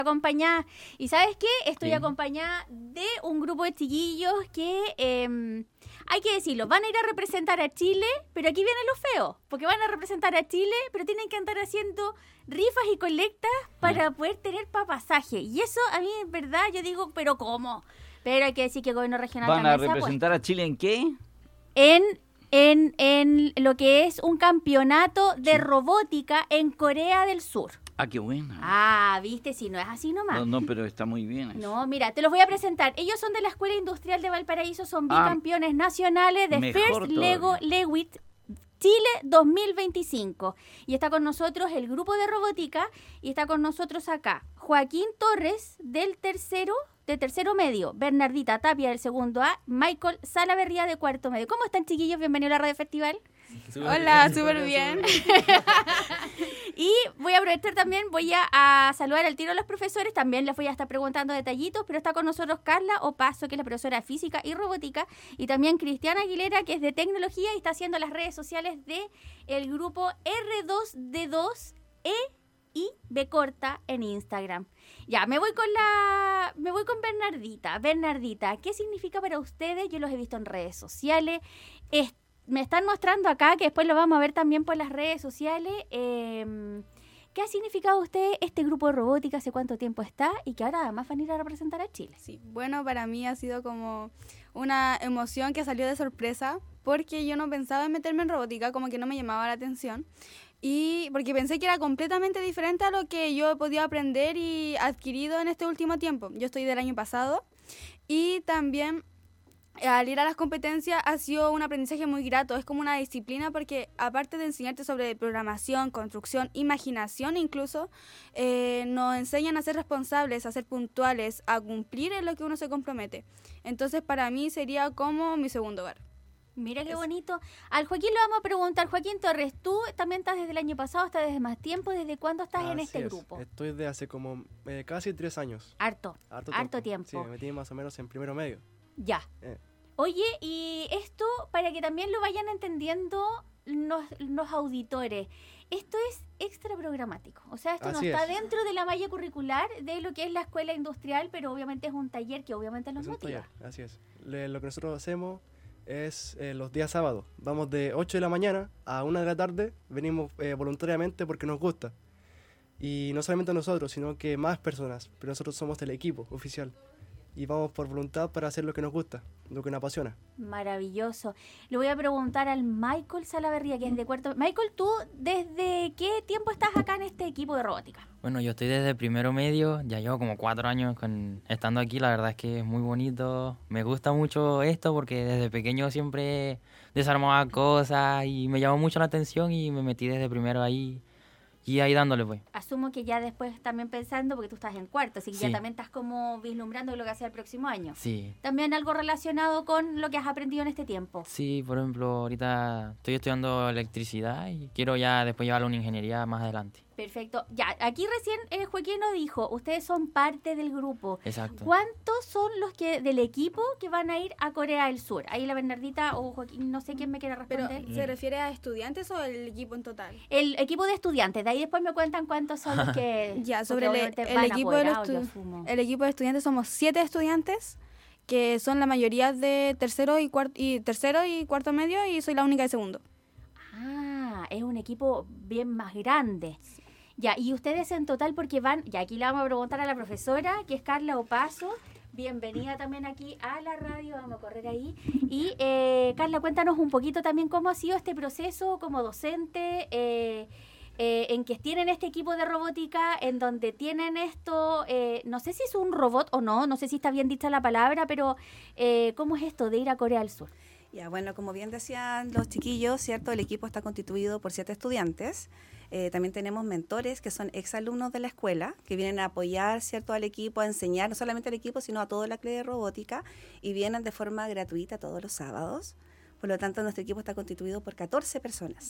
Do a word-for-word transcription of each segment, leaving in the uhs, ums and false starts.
acompañada. ¿Y sabes qué? Estoy Sí. acompañada de un grupo de chiquillos que, eh, hay que decirlo, van a ir a representar a Chile, pero aquí viene lo feo, porque van a representar a Chile, pero tienen que andar haciendo rifas y colectas para Ah. poder tener para pasaje. Y eso a mí, en verdad, yo digo, ¿pero cómo? Pero hay que decir que el gobierno regional ¿Van a también se ha representar a Chile en qué? puesto en, en, en lo que es un campeonato de Sí. robótica en Corea del Sur. Ah, qué buena. Ah, viste, si no es así nomás. No, no, pero está muy bien eso. No, mira, te los voy a presentar. Ellos son de la Escuela Industrial de Valparaíso, son Ah, bicampeones nacionales de mejor First todavía. Lego Lewitt Chile dos mil veinticinco. Y está con nosotros el grupo de robótica y está con nosotros acá Joaquín Torres del tercero, de tercero medio, Bernardita Tapia del segundo A, Michael Salaverría de cuarto medio. ¿Cómo están, chiquillos? Bienvenidos a la Radio Festival. Hola, súper bien. Y voy a aprovechar también, voy a, a saludar al tiro a los profesores, también les voy a estar preguntando detallitos, pero está con nosotros Carla Opaso, que es la profesora de Física y Robótica, y también Cristiana Aguilera, que es de Tecnología y está haciendo las redes sociales de el grupo R dos D dos E y B corta en Instagram. Ya, me voy con la me voy con Bernardita. Bernardita, ¿qué significa para ustedes? Yo los he visto en redes sociales. Es Me están mostrando acá, que después lo vamos a ver también por las redes sociales, eh, ¿qué ha significado a usted este grupo de robótica? ¿Hace cuánto tiempo está? Y que ahora además van a ir a representar a Chile. Sí, bueno, para mí ha sido como una emoción que salió de sorpresa porque yo no pensaba en meterme en robótica, como que no me llamaba la atención. Y porque pensé que era completamente diferente a lo que yo he podido aprender y adquirido en este último tiempo. Yo estoy del año pasado y también al ir a las competencias ha sido un aprendizaje muy grato. Es como una disciplina porque aparte de enseñarte sobre programación, construcción, imaginación incluso, eh, nos enseñan a ser responsables, a ser puntuales, a cumplir en lo que uno se compromete. Entonces para mí sería como mi segundo hogar. Mira qué Eso. bonito. Al Joaquín le vamos a preguntar. Joaquín Torres, tú también estás desde el año pasado, estás desde más tiempo. ¿Desde cuándo estás en Así este es. grupo? Estoy de hace como eh, casi tres años. Harto, Harto, harto tiempo. Sí, me metí más o menos en primero medio. Ya. Eh. Oye, y esto, para que también lo vayan entendiendo los, los auditores, esto es extra programático. O sea, esto Así no está es. dentro de la malla curricular de lo que es la escuela industrial, pero obviamente es un taller que obviamente nos Es un motiva. taller, así es. Le- lo que nosotros hacemos es eh, los días sábados. Vamos de ocho de la mañana a una de la tarde. Venimos eh, voluntariamente porque nos gusta. Y no solamente nosotros, sino que más personas. Pero nosotros somos el equipo oficial. Y vamos por voluntad para hacer lo que nos gusta, lo que nos apasiona. Maravilloso. Le voy a preguntar al Michael Salaverría, que es de cuarto. Michael, ¿tú desde qué tiempo estás acá en este equipo de robótica? Bueno, yo estoy desde primero medio, ya llevo como cuatro años con, estando aquí, la verdad es que es muy bonito. Me gusta mucho esto porque desde pequeño siempre desarmaba cosas y me llamó mucho la atención y me metí desde primero ahí y ahí dándole pues. Asumo que ya después también pensando, porque tú estás en cuarto, así que Sí. ya también estás como vislumbrando lo que hace el próximo año. Sí, También algo relacionado con lo que has aprendido en este tiempo. sí, por ejemplo, ahorita estoy estudiando electricidad y quiero ya después llevarlo a una ingeniería más adelante. Perfecto. Ya, aquí recién eh, Joaquín nos dijo, ustedes son parte del grupo. Exacto. ¿Cuántos son los que del equipo que van a ir a Corea del Sur? Ahí la Bernardita o Joaquín, no sé quién me quiere Pero, responder. ¿se refiere a estudiantes o el equipo en total? El equipo de estudiantes, de ahí después me cuentan cuántos son los que... Ya, sobre porque el, obviamente el van equipo de los apoderados, yo estu- asumo. el equipo de estudiantes somos siete estudiantes que son la mayoría de tercero y cuarto y tercero y cuarto medio y soy la única de segundo. Ah, es un equipo bien más grande. Ya, y ustedes en total porque van, ya aquí le vamos a preguntar a la profesora, que es Carla Opaso. Bienvenida también aquí a la radio, vamos a correr ahí. Y eh, Carla, cuéntanos un poquito también cómo ha sido este proceso como docente, eh, eh, en que tienen este equipo de robótica, en donde tienen esto, eh, no sé si es un robot o no, no sé si está bien dicha la palabra, pero eh, ¿cómo es esto de ir a Corea del Sur? Ya, bueno, como bien decían los chiquillos, ¿cierto? El equipo está constituido por siete estudiantes. Eh, también tenemos mentores que son exalumnos de la escuela, que vienen a apoyar, ¿cierto?, al equipo, a enseñar no solamente al equipo, sino a toda la clase de robótica, y vienen de forma gratuita todos los sábados. Por lo tanto, nuestro equipo está constituido por catorce personas.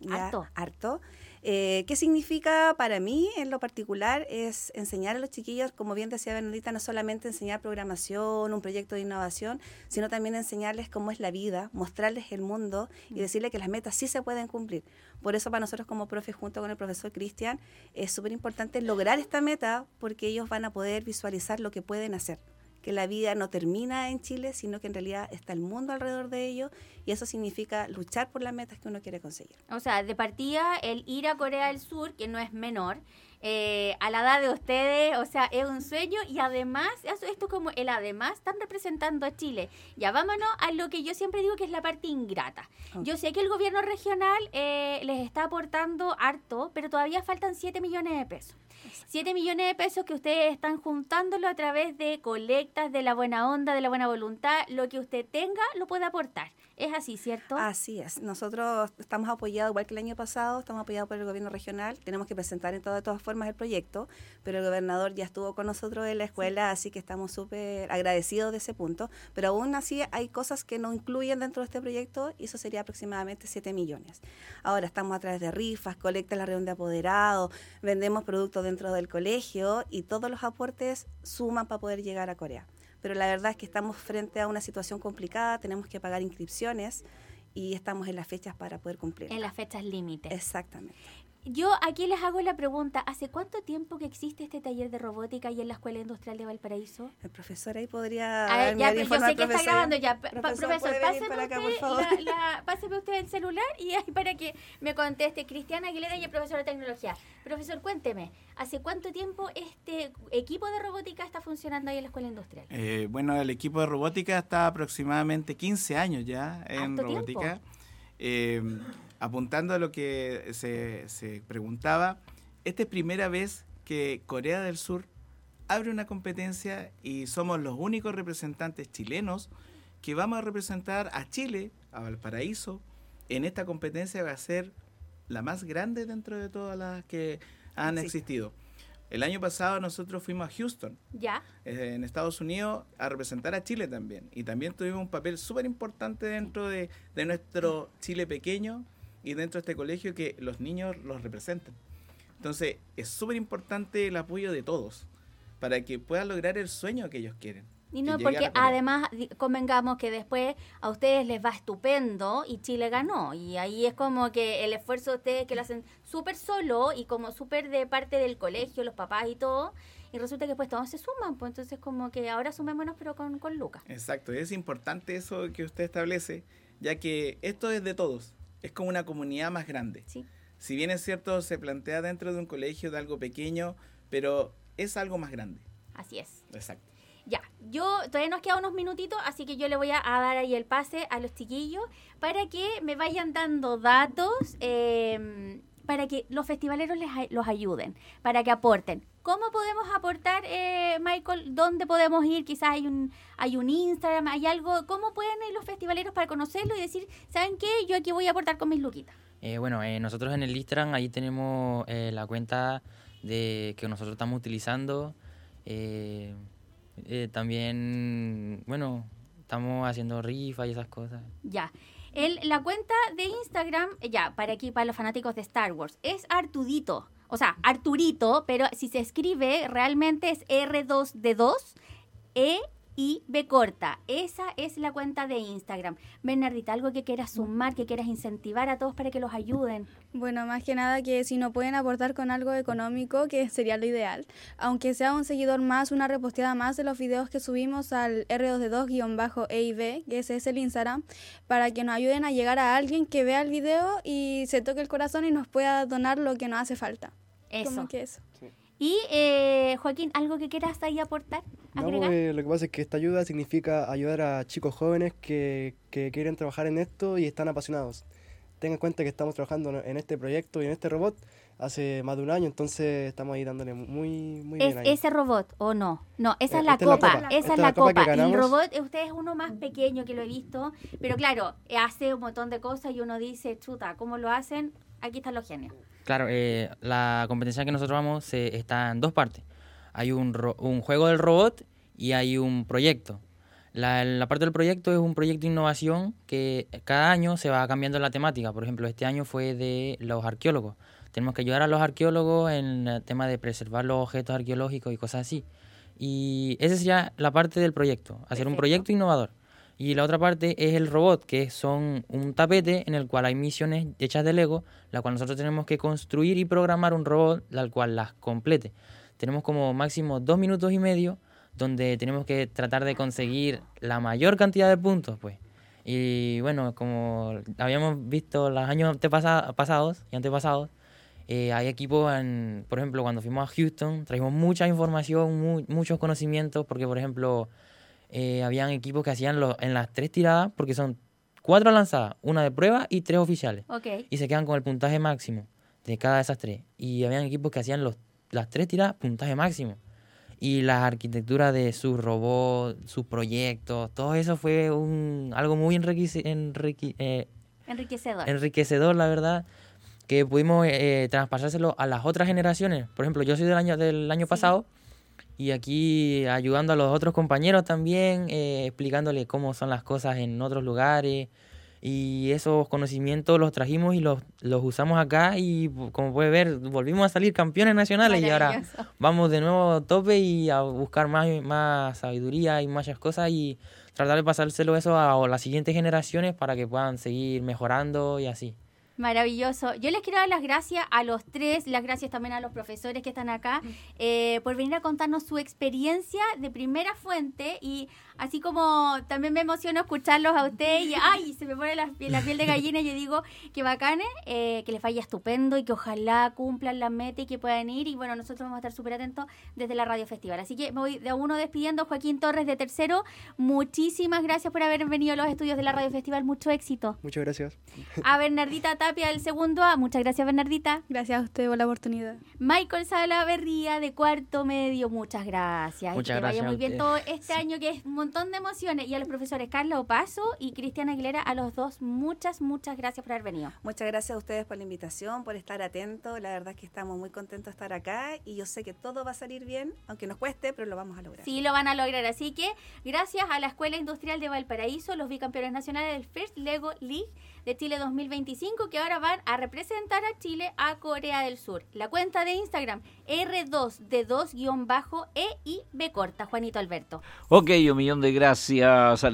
Ya, Harto. harto. Eh, ¿Qué significa para mí en lo particular? Es enseñar a los chiquillos, como bien decía Bernardita, no solamente enseñar programación, un proyecto de innovación, sino también enseñarles cómo es la vida, mostrarles el mundo y decirles que las metas sí se pueden cumplir. Por eso para nosotros como profe, junto con el profesor Cristian, es súper importante lograr esta meta porque ellos van a poder visualizar lo que pueden hacer. Que la vida no termina en Chile, sino que en realidad está el mundo alrededor de ellos y eso significa luchar por las metas que uno quiere conseguir. O sea, de partida, el ir a Corea del Sur, que no es menor, eh, a la edad de ustedes, o sea, es un sueño y además, eso- esto como el además, están representando a Chile. Ya vámonos a lo que yo siempre digo que es la parte ingrata. Ok. Yo sé que el gobierno regional eh, les está aportando harto, pero todavía faltan siete millones de pesos. siete millones de pesos que ustedes están juntándolo a través de colectas, de la buena onda, de la buena voluntad. Lo que usted tenga lo puede aportar. Es así, ¿cierto? Así es. Nosotros estamos apoyados, igual que el año pasado, estamos apoyados por el gobierno regional. Tenemos que presentar en todas, de todas formas el proyecto, pero el gobernador ya estuvo con nosotros en la escuela, así que estamos súper agradecidos de ese punto. Pero aún así hay cosas que no incluyen dentro de este proyecto y eso sería aproximadamente siete millones. Ahora estamos a través de rifas, colectas en la reunión de apoderados, vendemos productos dentro del colegio y todos los aportes suman para poder llegar a Corea. Pero la verdad es que estamos frente a una situación complicada, tenemos que pagar inscripciones y estamos en las fechas para poder cumplir. En las fechas límites. Exactamente. Yo aquí les hago la pregunta, ¿hace cuánto tiempo que existe este taller de robótica ahí en la Escuela Industrial de Valparaíso? El profesor ahí podría Ah, darme ya, la pero yo información sé al que está profesor. grabando ya. Pa- Profesor, profesor, ¿puede venir páseme para acá, usted, por favor? la- la- páseme usted el celular y ahí para que me conteste Cristiana Aguilera y el profesor de tecnología. Profesor, cuénteme, ¿hace cuánto tiempo este equipo de robótica está funcionando ahí en la Escuela Industrial? Eh, bueno, el equipo de robótica está aproximadamente quince años ya en Harto robótica. Eh, apuntando a lo que se, se preguntaba, esta es primera vez que Corea del Sur abre una competencia y somos los únicos representantes chilenos que vamos a representar a Chile, a Valparaíso, en esta competencia que va a ser la más grande dentro de todas las que han Sí. existido. El año pasado nosotros fuimos a Houston, ¿Ya? eh, en Estados Unidos, a representar a Chile también. Y también tuvimos un papel súper importante dentro de, de nuestro Chile pequeño y dentro de este colegio que los niños los representan. Entonces, es súper importante el apoyo de todos para que puedan lograr el sueño que ellos quieren. Y no, que llegar porque a Corea. además di- convengamos que después a ustedes les va estupendo y Chile ganó. Y ahí es como que el esfuerzo de ustedes que lo hacen súper solo y como súper de parte del colegio, los papás y todo. Y resulta que después todos se suman. Pues entonces como que ahora sumémonos pero con, con Lucas. Exacto, es importante eso que usted establece, ya que esto es de todos, es como una comunidad más grande. Sí. Si bien es cierto, se plantea dentro de un colegio de algo pequeño, pero es algo más grande. Así es. Exacto. Ya, yo todavía nos quedan unos minutitos, así que yo le voy a, a dar ahí el pase a los chiquillos para que me vayan dando datos, eh, para que los festivaleros les, ay- los ayuden, para que aporten. ¿Cómo podemos aportar, eh, Michael? ¿Dónde podemos ir? Quizás hay un hay un Instagram, hay algo. ¿Cómo pueden ir los festivaleros para conocerlo y decir, ¿saben qué? Yo aquí voy a aportar con mis luquitas. Eh, bueno, eh, nosotros en el Instagram ahí tenemos eh, la cuenta de que nosotros estamos utilizando. eh, eh, también, bueno, estamos haciendo rifas y esas cosas. Ya. El, la cuenta de Instagram, ya, para aquí, para los fanáticos de Star Wars, es Artudito. O sea, Arturito, pero si se escribe, realmente es R dos D dos, E y B corta. Esa es la cuenta de Instagram. Bernardita, algo que quieras sumar, que quieras incentivar a todos para que los ayuden. Bueno, más que nada que si no pueden aportar con algo económico, que sería lo ideal, aunque sea un seguidor más, una reposteada más de los videos que subimos al R dos D dos E I B, que ese es el Instagram, para que nos ayuden a llegar a alguien que vea el video y se toque el corazón y nos pueda donar lo que nos hace falta. Eso. Como que eso. Y, eh, Joaquín, ¿algo que quieras ahí aportar? No, ¿Agregar? pues, lo que pasa es que esta ayuda significa ayudar a chicos jóvenes que, que quieren trabajar en esto y están apasionados. Tengan en cuenta que estamos trabajando en este proyecto y en este robot hace más de un año, entonces estamos ahí dándole muy, muy ¿Es bien ahí. ese robot o no? No, esa Eh, es la esta es la copa. copa. Esa Esta es la copa que copa. El ganamos. robot, eh, usted es uno más pequeño que lo he visto. Pero claro, eh, hace un montón de cosas y uno dice, chuta, ¿cómo lo hacen? Aquí están los genios. Claro, eh, la competencia que nosotros vamos eh, está en dos partes. Hay un, ro- un juego del robot y hay un proyecto. La, la parte del proyecto es un proyecto de innovación que cada año se va cambiando la temática. Por ejemplo, este año fue de los arqueólogos. Tenemos que ayudar a los arqueólogos en el tema de preservar los objetos arqueológicos y cosas así. Y esa sería la parte del proyecto, hacer Perfecto. un proyecto innovador. Y la otra parte es el robot, que son un tapete en el cual hay misiones hechas de Lego, la cual nosotros tenemos que construir y programar un robot, la cual las complete. Tenemos como máximo dos minutos y medio, donde tenemos que tratar de conseguir la mayor cantidad de puntos, pues. Y bueno, como habíamos visto los años antepasa- pasados y antepasados, eh, hay equipos, en, por ejemplo, cuando fuimos a Houston, trajimos mucha información, mu- muchos conocimientos, porque, por ejemplo, eh, habían equipos que hacían los, en las tres tiradas, porque son cuatro lanzadas, una de prueba y tres oficiales, Ok. y se quedan con el puntaje máximo de cada de esas tres. Y habían equipos que hacían los, las tres tiradas, puntaje máximo. Y la arquitectura de sus robots, sus proyectos, todo eso fue un, algo muy enriquece, enrique, eh, Enriquecedor. enriquecedor, la verdad, que pudimos eh, traspasárselo a las otras generaciones. Por ejemplo, yo soy del año del año Sí. pasado y aquí ayudando a los otros compañeros también, eh, explicándoles cómo son las cosas en otros lugares. Y esos conocimientos los trajimos y los, los usamos acá y, como puede ver, volvimos a salir campeones nacionales y ahora Maravilloso. vamos de nuevo a tope y a buscar más, más sabiduría y muchas cosas y tratar de pasárselo eso a las siguientes generaciones para que puedan seguir mejorando y así. Maravilloso. Yo les quiero dar las gracias a los tres, las gracias también a los profesores que están acá, eh, por venir a contarnos su experiencia de primera fuente y así como también me emociono escucharlos a ustedes y ay, se me pone la, piel- la piel de gallina y yo digo que bacanes, eh, que les vaya estupendo y que ojalá cumplan la meta y que puedan ir y bueno, nosotros vamos a estar súper atentos desde la Radio Festival. Así que me voy de a uno despidiendo, Joaquín Torres de tercero, muchísimas gracias por haber venido a los estudios de la Radio Festival, mucho éxito. Muchas gracias. A Bernardita Tapia del segundo A, muchas gracias Bernardita. Gracias a usted por la oportunidad. Michael Salaverría de cuarto medio, muchas gracias. Muchas y que te vaya gracias a muy bien ustedes. todo este año que es un montón de emociones. Y a los profesores Carla Opaso y Cristiana Aguilera, a los dos, muchas, muchas gracias por haber venido. Muchas gracias a ustedes por la invitación, por estar atentos. La verdad es que estamos muy contentos de estar acá y yo sé que todo va a salir bien, aunque nos cueste, pero lo vamos a lograr. Sí, lo van a lograr. Así que gracias a la Escuela Industrial de Valparaíso, los bicampeones nacionales del First Lego League de Chile dos mil veinticinco, que ahora van a representar a Chile a Corea del Sur. La cuenta de Instagram, R dos D dos E I B corta, Juanito Alberto. Ok, un millón de gracias.